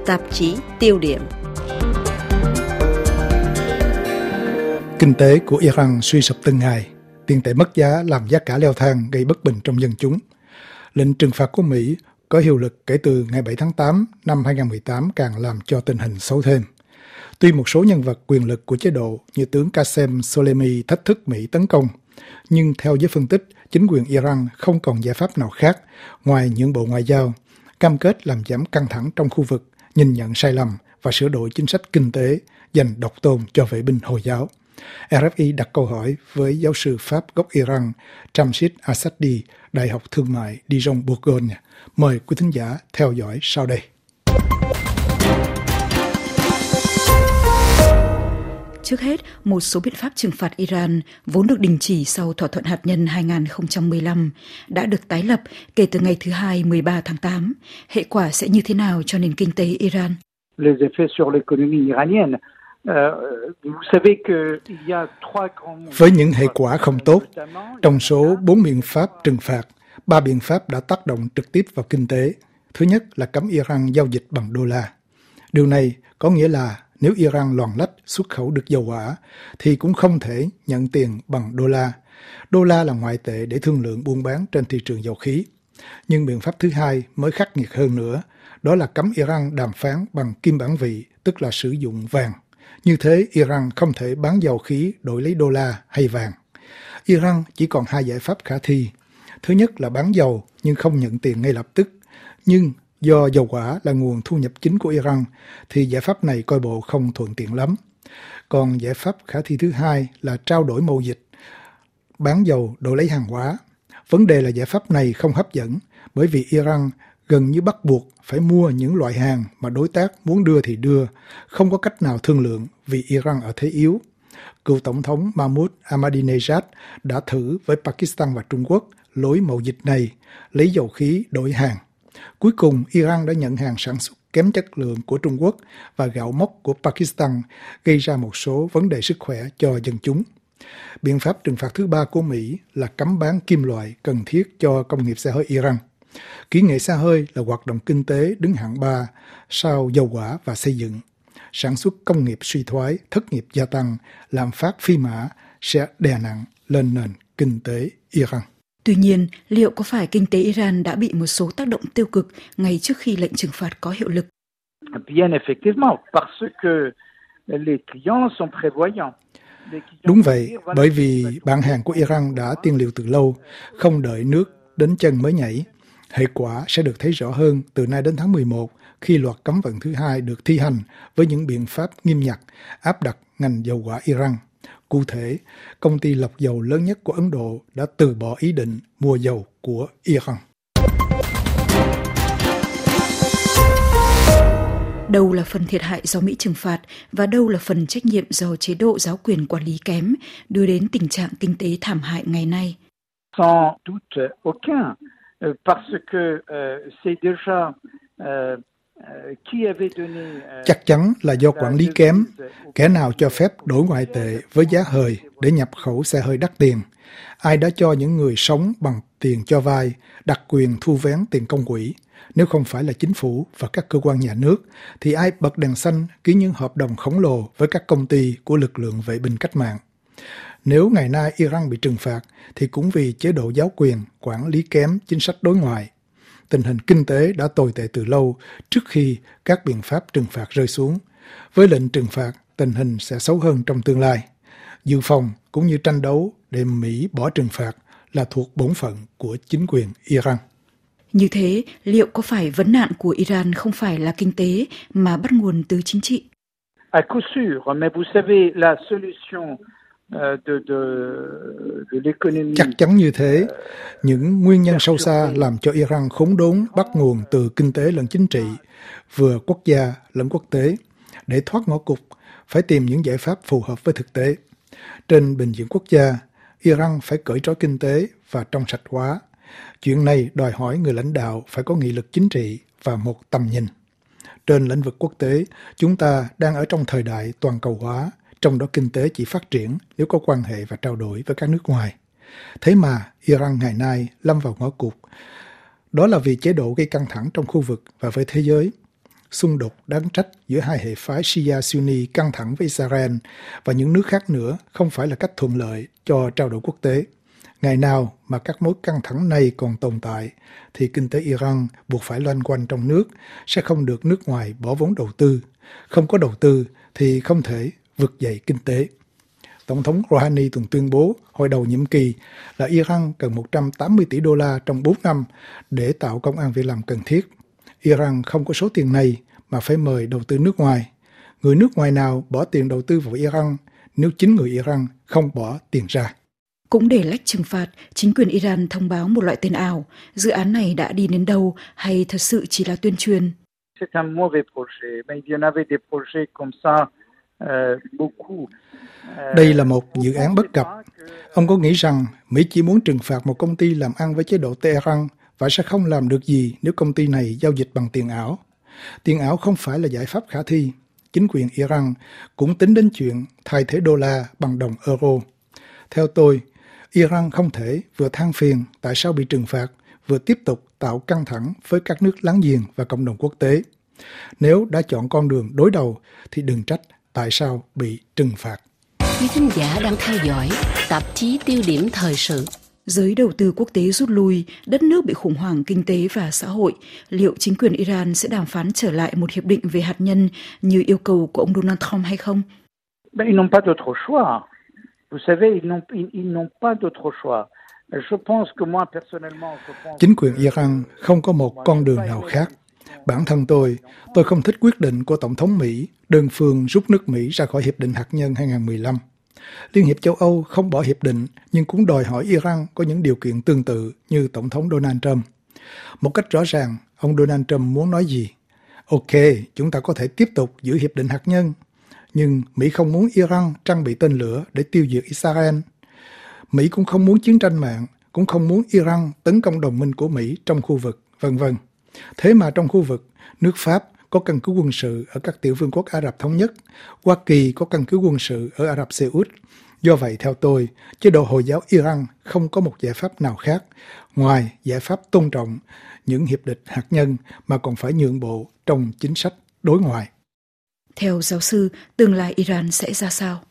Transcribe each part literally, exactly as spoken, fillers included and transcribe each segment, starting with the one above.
Tạp chí tiêu điểm. Kinh tế của Iran suy sụp từng ngày, tiền tệ mất giá làm giá cả leo thang gây bất bình trong dân chúng. Lệnh trừng phạt của Mỹ có hiệu lực kể từ ngày bảy tháng tám năm hai nghìn không trăm mười tám càng làm cho tình hình xấu thêm. Tuy một số nhân vật quyền lực của chế độ như tướng Qasem Soleimani thách thức Mỹ tấn công, nhưng theo giới phân tích, chính quyền Iran không còn giải pháp nào khác ngoài nhượng bộ ngoại giao, cam kết làm giảm căng thẳng trong khu vực, nhìn nhận sai lầm và sửa đổi chính sách kinh tế dành độc tôn cho vệ binh Hồi giáo. rờ ép i đặt câu hỏi với giáo sư Pháp gốc Iran Jamshid Asadi, Đại học Thương mại Dijon Bourgogne. Mời quý thính giả theo dõi sau đây. Trước hết, một số biện pháp trừng phạt Iran vốn được đình chỉ sau thỏa thuận hạt nhân hai nghìn không trăm mười lăm đã được tái lập kể từ ngày thứ Hai mười ba tháng tám. Hệ quả sẽ như thế nào cho nền kinh tế Iran? Les effets sur l'économie iranienne. Với những hệ quả không tốt, trong số bốn biện pháp trừng phạt, ba biện pháp đã tác động trực tiếp vào kinh tế. Thứ nhất là cấm Iran giao dịch bằng đô la. Điều này có nghĩa là nếu Iran loàn lách xuất khẩu được dầu hỏa, thì cũng không thể nhận tiền bằng đô la. Đô la là ngoại tệ để thương lượng buôn bán trên thị trường dầu khí. Nhưng biện pháp thứ hai mới khắc nghiệt hơn nữa, đó là cấm Iran đàm phán bằng kim bản vị, tức là sử dụng vàng. Như thế, Iran không thể bán dầu khí đổi lấy đô la hay vàng. Iran chỉ còn hai giải pháp khả thi. Thứ nhất là bán dầu nhưng không nhận tiền ngay lập tức. Nhưng do dầu hỏa là nguồn thu nhập chính của Iran, thì giải pháp này coi bộ không thuận tiện lắm. Còn giải pháp khả thi thứ hai là trao đổi mậu dịch, bán dầu đổi lấy hàng hóa. Vấn đề là giải pháp này không hấp dẫn, bởi vì Iran gần như bắt buộc phải mua những loại hàng mà đối tác muốn đưa thì đưa, không có cách nào thương lượng vì Iran ở thế yếu. Cựu Tổng thống Mahmoud Ahmadinejad đã thử với Pakistan và Trung Quốc lối mậu dịch này, lấy dầu khí đổi hàng. Cuối cùng, Iran đã nhận hàng sản xuất kém chất lượng của Trung Quốc và gạo mốc của Pakistan, gây ra một số vấn đề sức khỏe cho dân chúng. Biện pháp trừng phạt thứ ba của Mỹ là cấm bán kim loại cần thiết cho công nghiệp xe hơi Iran. Kỹ nghệ xe hơi là hoạt động kinh tế đứng hạng ba sau dầu hỏa và xây dựng. Sản xuất công nghiệp suy thoái, thất nghiệp gia tăng, lạm phát phi mã sẽ đè nặng lên nền kinh tế Iran. Tuy nhiên, liệu có phải kinh tế Iran đã bị một số tác động tiêu cực ngay trước khi lệnh trừng phạt có hiệu lực? Bien effectivement, parce que les clients sont prévoyants. Đúng vậy, bởi vì bạn hàng của Iran đã tiên liệu từ lâu, không đợi nước đến chân mới nhảy. Hệ quả sẽ được thấy rõ hơn từ nay đến tháng mười một, khi loạt cấm vận thứ hai được thi hành với những biện pháp nghiêm ngặt áp đặt ngành dầu hỏa Iran. Cụ thể, công ty lọc dầu lớn nhất của Ấn Độ đã từ bỏ ý định mua dầu của Iran. Đâu là phần thiệt hại do Mỹ trừng phạt và đâu là phần trách nhiệm do chế độ giáo quyền quản lý kém đưa đến tình trạng kinh tế thảm hại ngày nay? Sans doute aucun, parce que c'est déjà Chắc chắn là do quản lý kém, kẻ nào cho phép đổi ngoại tệ với giá hời để nhập khẩu xe hơi đắt tiền, ai đã cho những người sống bằng tiền cho vay đặc quyền thu vén tiền công quỹ. Nếu không phải là chính phủ và các cơ quan nhà nước, thì ai bật đèn xanh ký những hợp đồng khổng lồ với các công ty của lực lượng vệ binh cách mạng. Nếu ngày nay Iran bị trừng phạt, thì cũng vì chế độ giáo quyền quản lý kém chính sách đối ngoại. Tình hình kinh tế đã tồi tệ từ lâu trước khi các biện pháp trừng phạt rơi xuống. Với lệnh trừng phạt, tình hình sẽ xấu hơn trong tương lai. Dự phòng cũng như tranh đấu để Mỹ bỏ trừng phạt là thuộc bổn phận của chính quyền Iran. Như thế, liệu có phải vấn nạn của Iran không phải là kinh tế mà bắt nguồn từ chính trị? À coup sûr, mais vous savez, la solution de de de l'économie. Chắc chắn như thế, những nguyên nhân sâu xa làm cho Iran khốn đốn bắt nguồn từ kinh tế lẫn chính trị, vừa quốc gia lẫn quốc tế. Để thoát ngõ cụt, phải tìm những giải pháp phù hợp với thực tế. Trên bình diện quốc gia, Iran phải cởi trói kinh tế và trong sạch hóa. Chuyện này đòi hỏi người lãnh đạo phải có nghị lực chính trị và một tầm nhìn. Trên lĩnh vực quốc tế, chúng ta đang ở trong thời đại toàn cầu hóa, trong đó kinh tế chỉ phát triển nếu có quan hệ và trao đổi với các nước ngoài. Thế mà Iran ngày nay lâm vào ngõ cụt. Đó là vì chế độ gây căng thẳng trong khu vực và với thế giới. xung đột đáng trách giữa hai hệ phái Shia-Sunni căng thẳng với Israel và những nước khác nữa không phải là cách thuận lợi cho trao đổi quốc tế. Ngày nào mà các mối căng thẳng này còn tồn tại, thì kinh tế Iran buộc phải loanh quanh trong nước, sẽ không được nước ngoài bỏ vốn đầu tư. Không có đầu tư thì không thể vực dậy kinh tế. Tổng thống Rouhani từng tuyên bố hồi đầu nhiệm kỳ là Iran cần một trăm tám mươi tỷ đô la trong bốn năm để tạo công ăn việc làm cần thiết. Iran không có số tiền này mà phải mời đầu tư nước ngoài. Người nước ngoài nào bỏ tiền đầu tư vào Iran nếu chính người Iran không bỏ tiền ra? Cũng để lách trừng phạt, chính quyền Iran thông báo một loại tiền ảo. Dự án này đã đi đến đâu hay thật sự chỉ là tuyên truyền? Đây là một dự án bất cập. Ông có nghĩ rằng Mỹ chỉ muốn trừng phạt một công ty làm ăn với chế độ Tehran và sẽ không làm được gì nếu công ty này giao dịch bằng tiền ảo? Tiền ảo không phải là giải pháp khả thi. Chính quyền Iran cũng tính đến chuyện thay thế đô la bằng đồng euro. Theo tôi, Iran không thể vừa than phiền tại sao bị trừng phạt, vừa tiếp tục tạo căng thẳng với các nước láng giềng và cộng đồng quốc tế. Nếu đã chọn con đường đối đầu thì đừng trách tại sao bị trừng phạt. Quý thính giả đang theo dõi tạp chí Tiêu điểm thời sự. Giới đầu tư quốc tế rút lui, đất nước bị khủng hoảng kinh tế và xã hội. Liệu chính quyền Iran sẽ đàm phán trở lại một hiệp định về hạt nhân như yêu cầu của ông Donald Trump hay không? Ben, ils n'ont pas d'autre choix. Vous savez, ils n'ont, ils, ils n'ont pas d'autre choix. Je pense que moi, personnellement, je pense... Chính quyền Iran không có một con đường nào khác. Bản thân tôi, tôi không thích quyết định của Tổng thống Mỹ đơn phương rút nước Mỹ ra khỏi Hiệp định Hạt nhân hai không một năm. Liên hiệp châu Âu không bỏ hiệp định nhưng cũng đòi hỏi Iran có những điều kiện tương tự như Tổng thống Donald Trump. Một cách rõ ràng, ông Donald Trump muốn nói gì? Ok, chúng ta có thể tiếp tục giữ hiệp định hạt nhân, nhưng Mỹ không muốn Iran trang bị tên lửa để tiêu diệt Israel. Mỹ cũng không muốn chiến tranh mạng, cũng không muốn Iran tấn công đồng minh của Mỹ trong khu vực, vân vân. Thế mà trong khu vực, nước Pháp có căn cứ quân sự ở các tiểu vương quốc Ả Rập Thống Nhất, Hoa Kỳ có căn cứ quân sự ở Ả Rập Xê Út. Do vậy, theo tôi, chế độ Hồi giáo Iran không có một giải pháp nào khác ngoài giải pháp tôn trọng những hiệp định hạt nhân mà còn phải nhượng bộ trong chính sách đối ngoại. Theo giáo sư, tương lai Iran sẽ ra sao?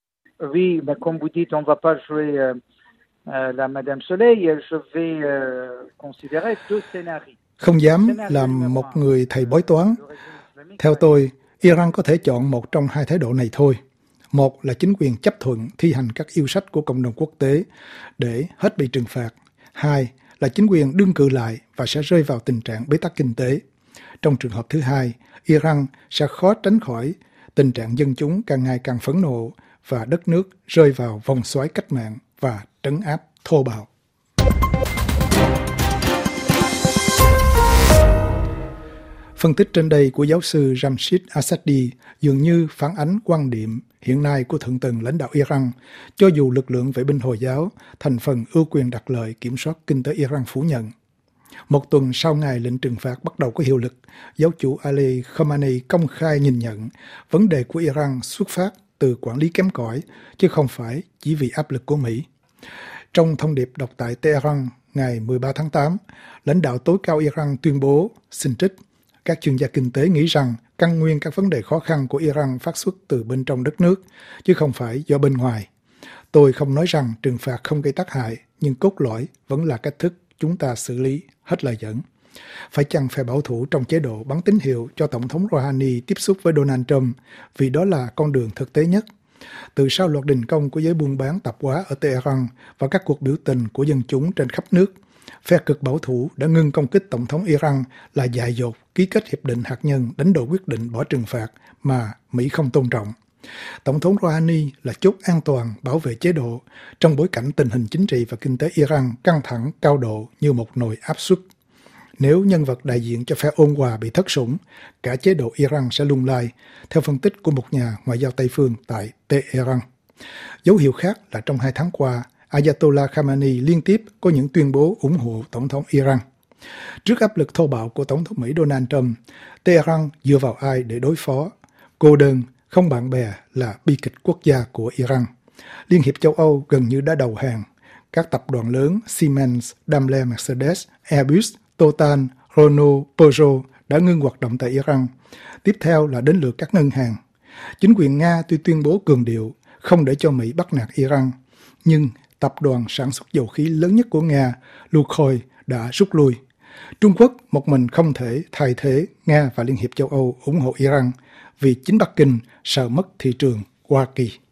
Oui, mais comme vous dites, on va pas jouer uh, uh, la Madame Soleil. Je vais uh, considérer deux scénarios. Không dám làm một người thầy bói toán. Theo tôi, Iran có thể chọn một trong hai thái độ này thôi. Một là chính quyền chấp thuận thi hành các yêu sách của cộng đồng quốc tế để hết bị trừng phạt. Hai là chính quyền đương cự lại và sẽ rơi vào tình trạng bế tắc kinh tế. Trong trường hợp thứ hai, Iran sẽ khó tránh khỏi tình trạng dân chúng càng ngày càng phẫn nộ và đất nước rơi vào vòng xoáy cách mạng và trấn áp thô bạo. Phân tích trên đây của giáo sư Jamshid Asadi dường như phản ánh quan điểm hiện nay của thượng tầng lãnh đạo Iran, cho dù lực lượng vệ binh Hồi giáo, thành phần ưu quyền đặc lợi kiểm soát kinh tế Iran phủ nhận. Một tuần sau ngày lệnh trừng phạt bắt đầu có hiệu lực, giáo chủ Ali Khamenei công khai nhìn nhận vấn đề của Iran xuất phát từ quản lý kém cỏi, chứ không phải chỉ vì áp lực của Mỹ. Trong thông điệp đọc tại Tehran ngày mười ba tháng tám, lãnh đạo tối cao Iran tuyên bố, xin trích, các chuyên gia kinh tế nghĩ rằng căn nguyên các vấn đề khó khăn của Iran phát xuất từ bên trong đất nước, chứ không phải do bên ngoài. Tôi không nói rằng trừng phạt không gây tác hại, nhưng cốt lõi vẫn là cách thức chúng ta xử lý, hết lời dẫn. Phải chăng phe bảo thủ trong chế độ bắn tín hiệu cho Tổng thống Rouhani tiếp xúc với Donald Trump, vì đó là con đường thực tế nhất. Từ sau loạt đình công của giới buôn bán tạp hóa ở Tehran và các cuộc biểu tình của dân chúng trên khắp nước, phe cực bảo thủ đã ngưng công kích Tổng thống Iran là dại dột ký kết hiệp định hạt nhân đánh đổi quyết định bỏ trừng phạt mà Mỹ không tôn trọng. Tổng thống Rouhani là chốt an toàn bảo vệ chế độ trong bối cảnh tình hình chính trị và kinh tế Iran căng thẳng cao độ như một nồi áp suất. Nếu nhân vật đại diện cho phe ôn hòa bị thất sủng, cả chế độ Iran sẽ lung lay, theo phân tích của một nhà ngoại giao Tây phương tại Tehran. Dấu hiệu khác là trong hai tháng qua, Ayatollah Khamenei liên tiếp có những tuyên bố ủng hộ Tổng thống Iran. Trước áp lực thô bạo của Tổng thống Mỹ Donald Trump, Tehran dựa vào ai để đối phó? Cô đơn, không bạn bè là bi kịch quốc gia của Iran. Liên hiệp châu Âu gần như đã đầu hàng. Các tập đoàn lớn Siemens, Daimler Mercedes, Airbus, Total, Renault, Peugeot đã ngưng hoạt động tại Iran. Tiếp theo là đến lượt các ngân hàng. Chính quyền Nga tuy tuyên bố cường điệu không để cho Mỹ bắt nạt Iran, nhưng tập đoàn sản xuất dầu khí lớn nhất của Nga, Lukoil, đã rút lui. Trung Quốc một mình không thể thay thế Nga và Liên hiệp châu Âu ủng hộ Iran vì chính Bắc Kinh sợ mất thị trường Hoa Kỳ.